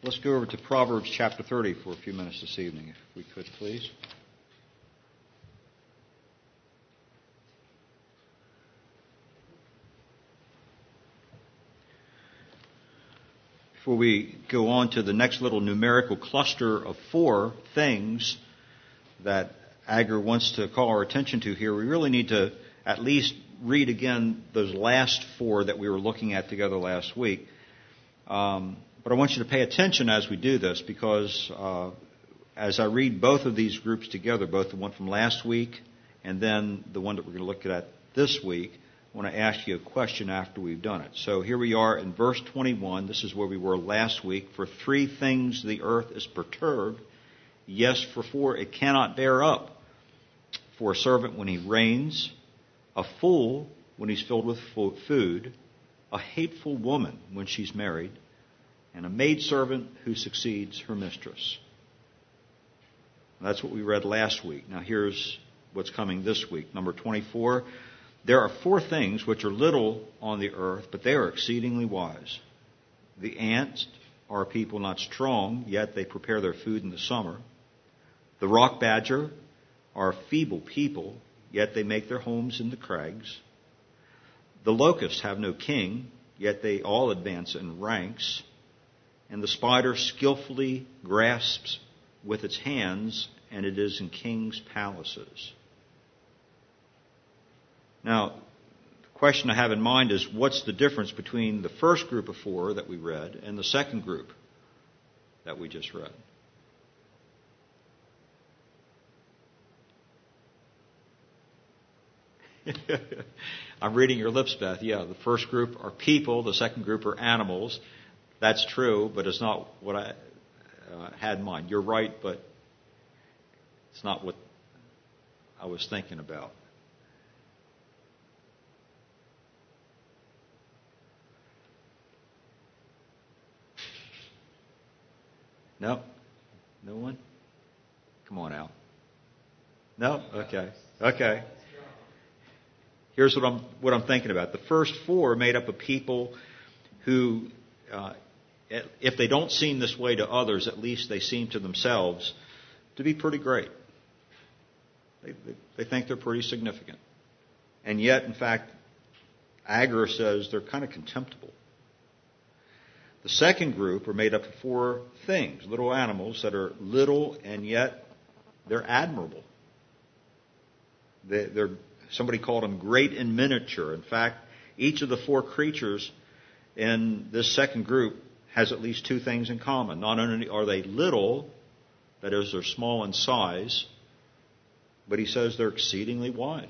Let's go over to Proverbs chapter 30 for a few minutes this evening, if we could, please. Before we go on to the next little numerical cluster of 4 things that Agur wants to call our attention to here, we really need to at least read again those last 4 that we were looking at together last week. But I want you to pay attention as we do this, because as I read both of these groups together, both the one from last week and then the one that we're going to look at this week, I want to ask you a question after we've done it. So here we are in verse 21. This is where we were last week. For 3 things the earth is perturbed. Yes, for 4 it cannot bear up. For a servant when he reigns, a fool when he's filled with food, a hateful woman when she's married, and a maidservant who succeeds her mistress. That's what we read last week. Now here's what's coming this week. Number 24. There are 4 things which are little on the earth, but they are exceedingly wise. The ants are a people not strong, yet they prepare their food in the summer. The rock badger are a feeble people, yet they make their homes in the crags. The locusts have no king, yet they all advance in ranks. And the spider skillfully grasps with its hands, and it is in kings' palaces. Now, the question I have in mind is, what's the difference between the first group of 4 that we read and the second group that we just read? I'm reading your lips, Beth. Yeah, the first group are people, the second group are animals. That's true, but it's not what I had in mind. You're right, but it's not what I was thinking about. No? No one? Come on, Al. No? Okay. Here's what I'm thinking about. The first 4 are made up of people who, if they don't seem this way to others, at least they seem to themselves to be pretty great. They think they're pretty significant. And yet, in fact, Agur says they're kind of contemptible. The second group are made up of 4 things, little animals that are little and yet they're admirable. They're somebody called them great in miniature. In fact, each of the 4 creatures in this second group has at least 2 things in common. Not only are they little, that is, they're small in size, but he says they're exceedingly wise.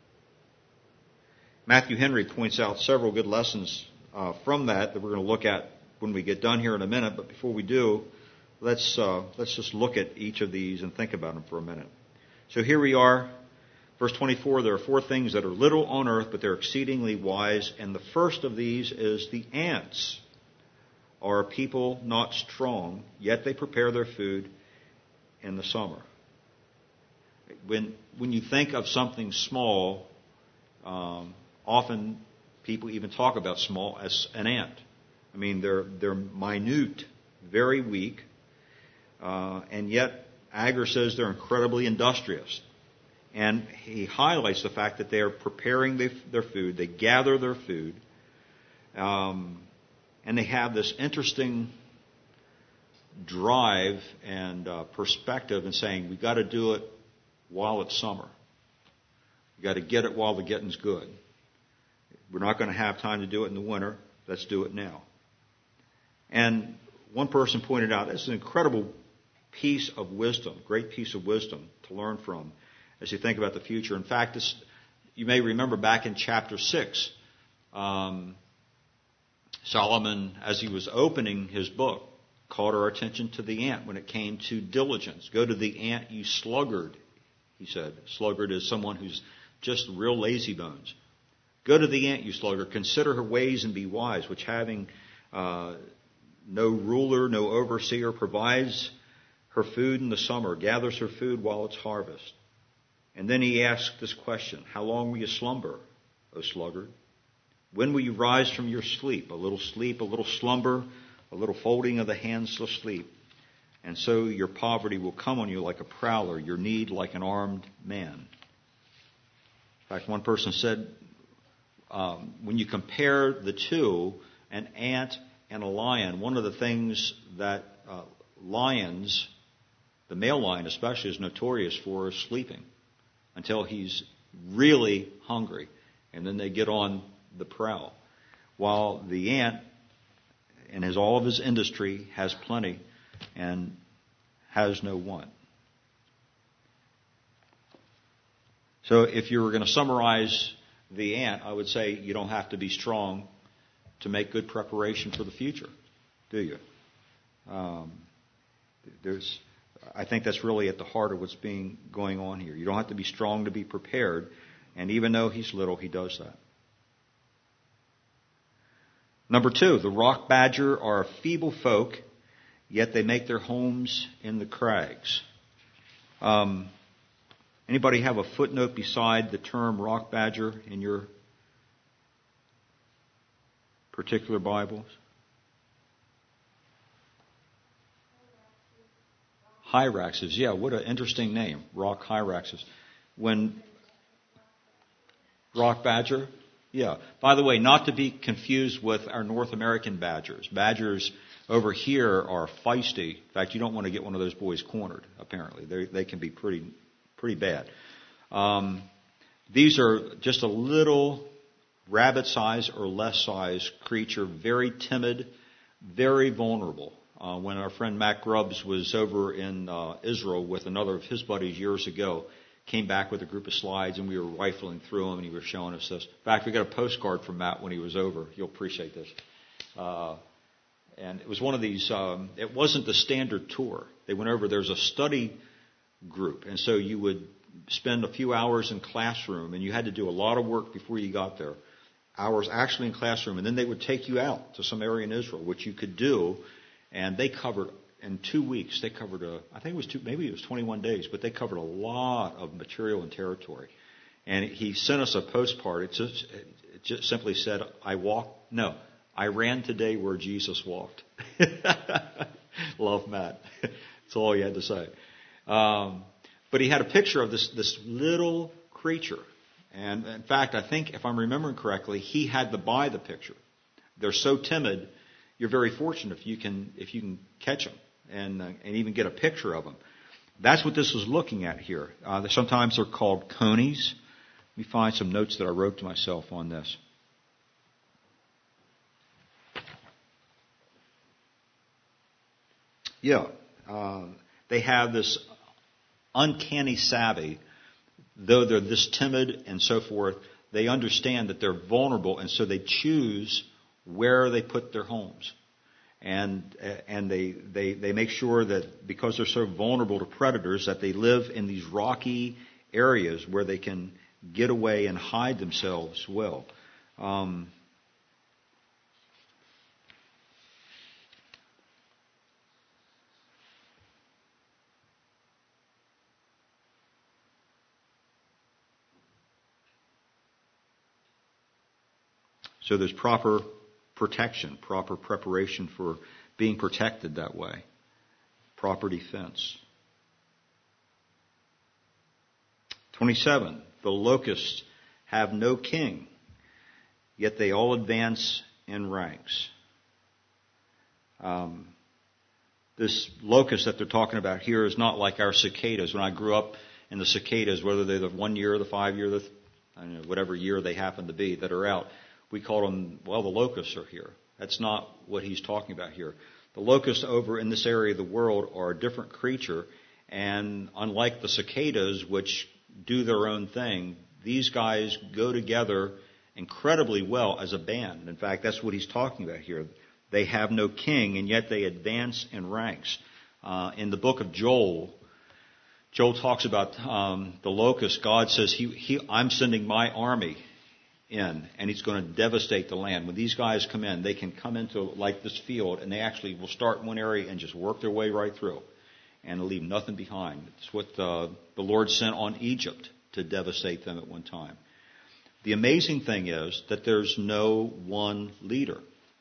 Matthew Henry points out several good lessons from that we're going to look at when we get done here in a minute. But before we do, let's just look at each of these and think about them for a minute. So here we are, verse 24. There are 4 things that are little on earth, but they're exceedingly wise. And the first of these is the ants are a people not strong, yet they prepare their food in the summer. When you think of something small, often people even talk about small as an ant. I mean, they're minute, very weak, and yet Agur says they're incredibly industrious. And he highlights the fact that they are preparing their food. They gather their food, and they have this interesting drive and perspective in saying, we've got to do it while it's summer. We've got to get it while the getting's good. We're not going to have time to do it in the winter. Let's do it now. And one person pointed out, this is an incredible piece of wisdom, great piece of wisdom to learn from as you think about the future. In fact, you may remember back in chapter 6, Solomon, as he was opening his book, called our attention to the ant when it came to diligence. Go to the ant, you sluggard, he said. Sluggard is someone who's just real lazy bones. Go to the ant, you sluggard. Consider her ways and be wise, which having no ruler, no overseer, provides her food in the summer, gathers her food while it's harvest. And then he asked this question, how long will you slumber, O sluggard? When will you rise from your sleep? A little slumber a little folding of the hands to sleep. And so your poverty will come on you like a prowler, your need like an armed man. In fact, one person said, when you compare the two, an ant and a lion, one of the things that lions, the male lion especially, is notorious for is sleeping until he's really hungry. And then they get on the prowl. While the ant, and has all of his industry, has plenty and has no want. So if you were going to summarize the ant, I would say you don't have to be strong to make good preparation for the future, do you? I think that's really at the heart of what's going on here. You don't have to be strong to be prepared, and even though he's little, he does that. Number 2, the rock badger are a feeble folk, yet they make their homes in the crags. Anybody have a footnote beside the term rock badger in your particular Bibles? Hyraxes. Yeah, what an interesting name. Rock hyraxes. Rock badger? Yeah. By the way, not to be confused with our North American badgers. Badgers over here are feisty. In fact, you don't want to get one of those boys cornered, apparently. They can be pretty bad. These are just a little rabbit-sized or less-sized creature, very timid, very vulnerable. When our friend Matt Grubbs was over in Israel with another of his buddies years ago, came back with a group of slides, and we were rifling through them, and he was showing us this. In fact, we got a postcard from Matt when he was over. You'll appreciate this. And it was one of these, it wasn't the standard tour. They went over, there's a study group, and so you would spend a few hours in classroom, and you had to do a lot of work before you got there. Hours actually in classroom, and then they would take you out to some area in Israel, which you could do, and they covered, in 2 weeks, they covered, I think it was maybe it was 21 days, but they covered a lot of material and territory. And he sent us a postcard. It just simply said, I ran today where Jesus walked. Love Matt. That's all he had to say. But he had a picture of this little creature. And in fact, I think, if I'm remembering correctly, he had to buy the picture. They're so timid, you're very fortunate if you can catch them and even get a picture of them. That's what this is looking at here. Sometimes they're called conies. Let me find some notes that I wrote to myself on this. Yeah, they have this uncanny savvy. Though they're this timid and so forth, they understand that they're vulnerable, and so they choose where they put their homes. And they make sure that because they're so vulnerable to predators, that they live in these rocky areas where they can get away and hide themselves well. So there's proper protection, proper preparation for being protected that way. Proper defense. 27. The locusts have no king, yet they all advance in ranks. This locust that they're talking about here is not like our cicadas. When I grew up in the cicadas, whether they're the 1 year, the 5 year, whatever year they happen to be that are out, we call them, the locusts are here. That's not what he's talking about here. The locusts over in this area of the world are a different creature, and unlike the cicadas, which do their own thing, these guys go together incredibly well as a band. In fact, that's what he's talking about here. They have no king, and yet they advance in ranks. In the book of Joel talks about the locusts. God says, I'm sending my army in, and he's going to devastate the land. When these guys come in, they can come into like this field, and they actually will start in one area and just work their way right through and leave nothing behind. It's what the Lord sent on Egypt to devastate them at one time. The amazing thing is that there's no one leader.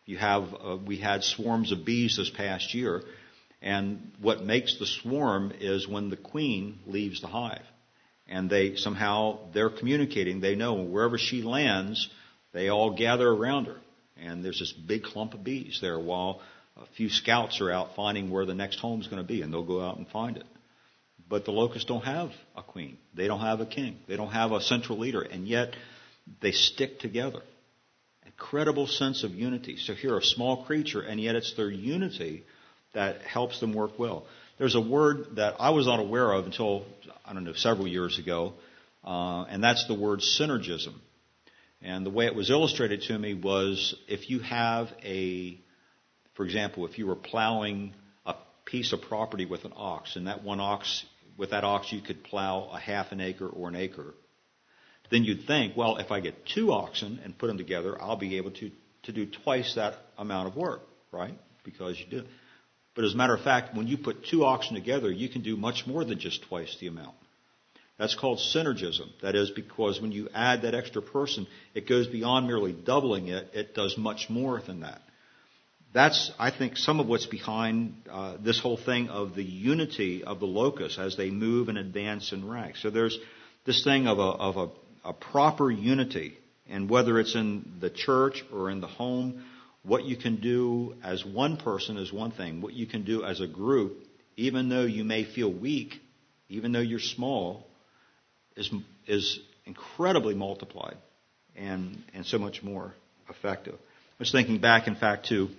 We had swarms of bees this past year, and what makes the swarm is when the queen leaves the hive. And they're communicating. They know wherever she lands, they all gather around her. And there's this big clump of bees there while a few scouts are out finding where the next home is going to be, and they'll go out and find it. But the locusts don't have a queen. They don't have a king. They don't have a central leader, and yet they stick together. Incredible sense of unity. So here, a small creature, and yet it's their unity that helps them work well. There's a word that I was not aware of until, several years ago, and that's the word synergism. And the way it was illustrated to me was if you have for example, if you were plowing a piece of property with an ox, and with that ox you could plow a half an acre or an acre, then you'd think, well, if I get 2 oxen and put them together, I'll be able to do twice that amount of work, right? Because you do. But as a matter of fact, when you put 2 oxen together, you can do much more than just twice the amount. That's called synergism. That is because when you add that extra person, it goes beyond merely doubling it. It does much more than that. That's, I think, some of what's behind this whole thing of the unity of the locusts as they move and advance in rank. So there's this thing of a proper unity, and whether it's in the church or in the home, what you can do as one person is one thing. What you can do as a group, even though you may feel weak, even though you're small, is incredibly multiplied and so much more effective. I was thinking back, in fact, to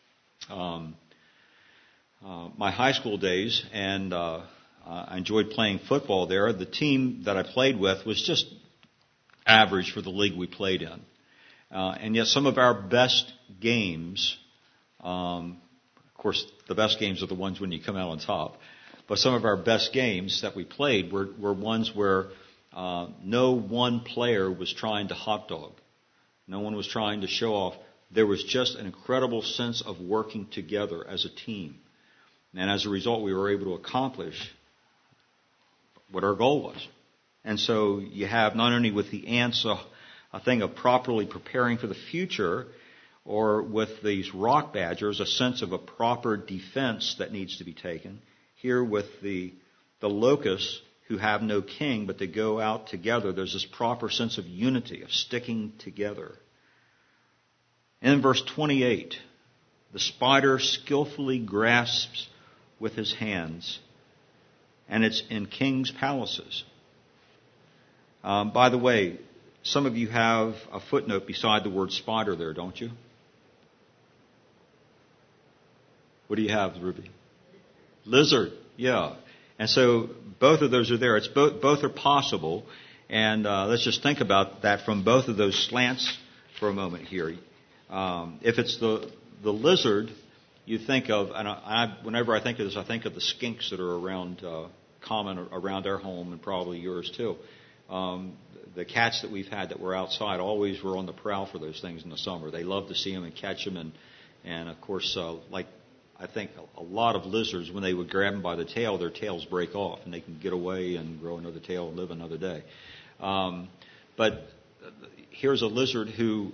my high school days, and I enjoyed playing football there. The team that I played with was just average for the league we played in. And yet some of our best games, of course, the best games are the ones when you come out on top, but some of our best games that we played were ones where no one player was trying to hot dog. No one was trying to show off. There was just an incredible sense of working together as a team. And as a result, we were able to accomplish what our goal was. And so you have not only with the ants a thing of properly preparing for the future, or with these rock badgers, a sense of a proper defense that needs to be taken. Here with the locusts, who have no king, but they go out together, there's this proper sense of unity, of sticking together. And in verse 28, the spider skillfully grasps with his hands, and it's in kings' palaces. By the way, some of you have a footnote beside the word spider there, don't you? What do you have, Ruby? Lizard, yeah. And so both of those are there. It's both are possible. And let's just think about that from both of those slants for a moment here. If it's the lizard, you think of, and whenever I think of this, I think of the skinks that are around, common around our home and probably yours too. The cats that we've had that were outside always were on the prowl for those things in the summer. They love to see them and catch them, and of course, like I think a lot of lizards, when they would grab them by the tail, their tails break off and they can get away and grow another tail and live another day. But here's a lizard who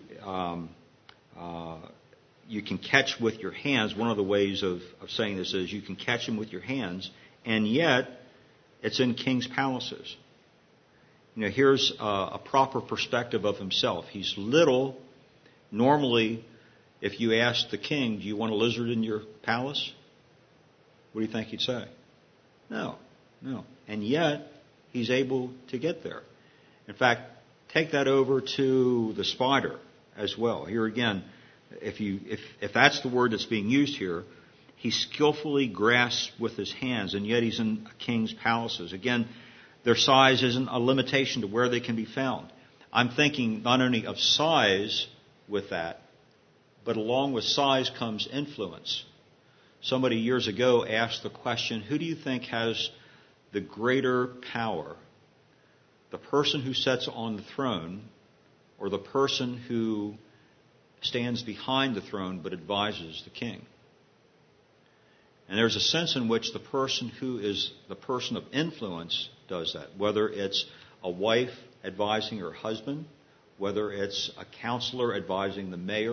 you can catch with your hands. One of the ways of saying this is you can catch him with your hands, and yet it's in king's palaces. You know, here's a proper perspective of himself. He's little. Normally, if you ask the king, do you want a lizard in your palace? What do you think he'd say? No. And yet, he's able to get there. In fact, take that over to the spider as well. Here again, if that's the word that's being used here, he skillfully grasps with his hands, and yet he's in a king's palaces. Again, their size isn't a limitation to where they can be found. I'm thinking not only of size with that, but along with size comes influence. Somebody years ago asked the question, who do you think has the greater power? The person who sits on the throne, or the person who stands behind the throne but advises the king? And there's a sense in which the person who is the person of influence does that, whether it's a wife advising her husband, whether it's a counselor advising the mayor,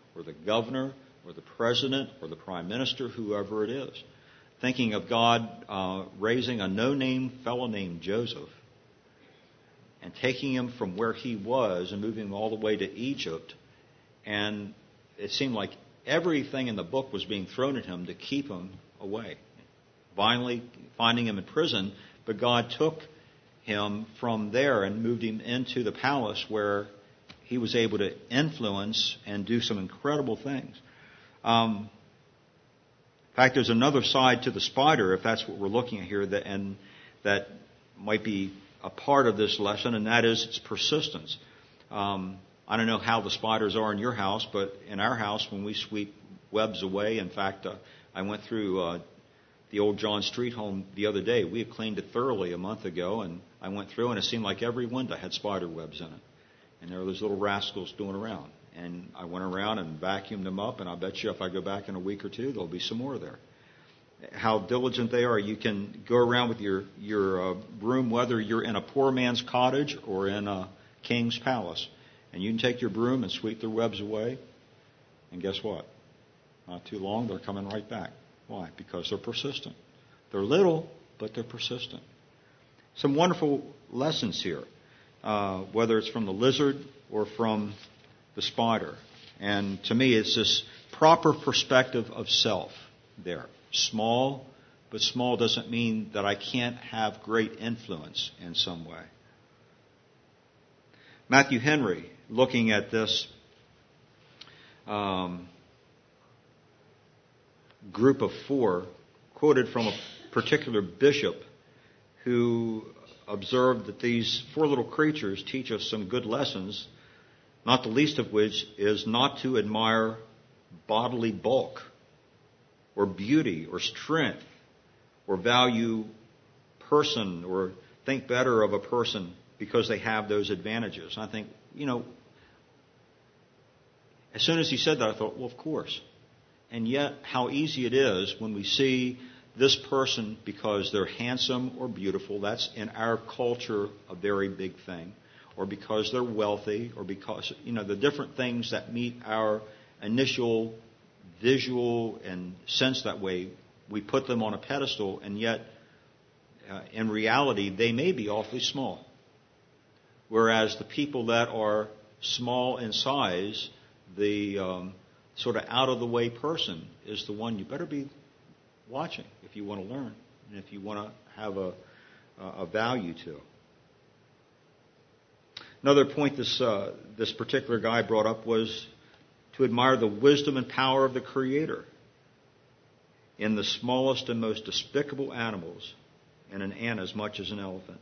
or the governor or the president or the prime minister, whoever it is. Thinking of God raising a no-name fellow named Joseph and taking him from where he was and moving him all the way to Egypt. And it seemed like everything in the book was being thrown at him to keep him away. Finally, finding him in prison, but God took him from there and moved him into the palace where he was able to influence and do some incredible things. In fact, there's another side to the spider, if that's what we're looking at here, that might be a part of this lesson, and that is its persistence. I don't know how the spiders are in your house, but in our house, when we sweep webs away, in fact, I went through the old John Street home the other day. We had cleaned it thoroughly a month ago, and I went through, and it seemed like every window had spider webs in it. And there were those little rascals doing around. And I went around and vacuumed them up, and I bet you if I go back in a week or two, there'll be some more there. How diligent they are. You can go around with your broom, whether you're in a poor man's cottage or in a king's palace. And you can take your broom and sweep their webs away. And guess what? Not too long, they're coming right back. Why? Because they're persistent. They're little, but they're persistent. Some wonderful lessons here, whether it's from the lizard or from the spider. And to me, it's this proper perspective of self there. Small, but small doesn't mean that I can't have great influence in some way. Matthew Henry, looking at this group of four, quoted from a particular bishop who observed that these four little creatures teach us some good lessons, not the least of which is not to admire bodily bulk or beauty or strength or value person or think better of a person because they have those advantages. I think, as soon as he said that, I thought, well, of course. And yet, how easy it is when we see this person because they're handsome or beautiful. That's in our culture a very big thing. Or because they're wealthy, or because, the different things that meet our initial visual and sense that way, we put them on a pedestal, and yet, in reality, they may be awfully small. Whereas the people that are small in size, the sort of out-of-the-way person is the one you better be watching if you want to learn and if you want to have a value to. Another point this particular guy brought up was to admire the wisdom and power of the Creator in the smallest and most despicable animals, and an ant as much as an elephant.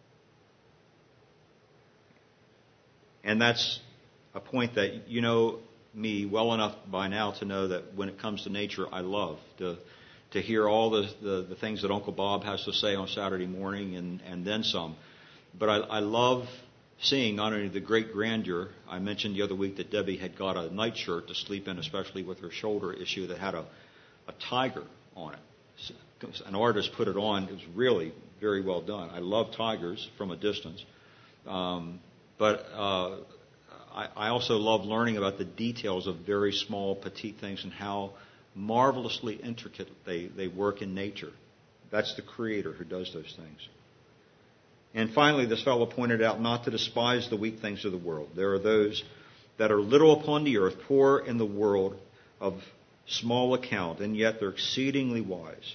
And that's a point that you know me well enough by now to know that when it comes to nature, I love to hear all the things that Uncle Bob has to say on Saturday morning and then some. But I love seeing not only the great grandeur. I mentioned the other week that Debbie had got a nightshirt to sleep in, especially with her shoulder issue, that had a tiger on it. An artist put it on. It was really very well done. I love tigers from a distance. But I also love learning about the details of very small, petite things and how marvelously intricate they work in nature. That's the Creator who does those things. And finally, this fellow pointed out not to despise the weak things of the world. There are those that are little upon the earth, poor in the world, of small account, and yet they're exceedingly wise.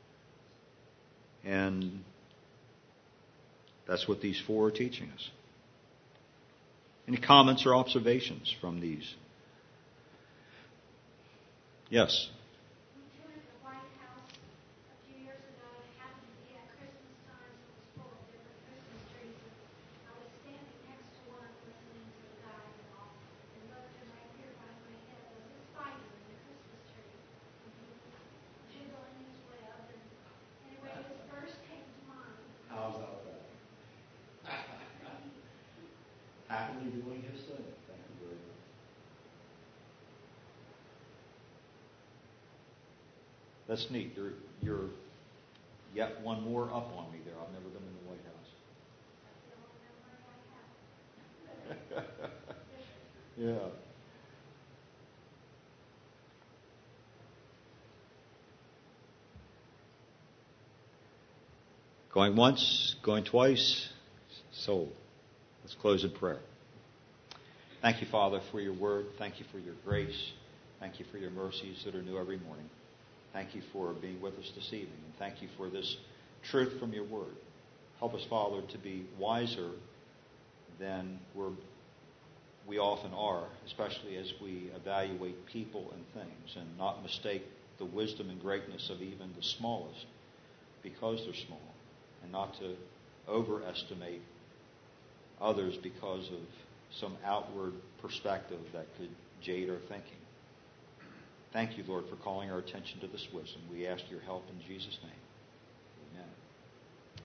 And that's what these four are teaching us. Any comments or observations from these? Yes. We toured the White House a few years ago. It happened to be at Christmas time, so it was full of different Christmas trees. I was standing next to one listening to the guy talk, and looked, and right here by my head was a spider in the Christmas tree. And he was jiggling his web, and anyway, his verse came to mind. How's that? Happily doing his thing. Thank you very much. That's neat. You're yet one more up on me there. I've never been in the White House. Yeah. Going once, going twice, sold. Let's close in prayer. Thank you, Father, for your word. Thank you for your grace. Thank you for your mercies that are new every morning. Thank you for being with us this evening. And thank you for this truth from your word. Help us, Father, to be wiser than we often are, especially as we evaluate people and things, and not mistake the wisdom and greatness of even the smallest because they're small, and not to overestimate others because of some outward perspective that could jade our thinking. Thank you, Lord, for calling our attention to this wisdom. We ask your help in Jesus' name.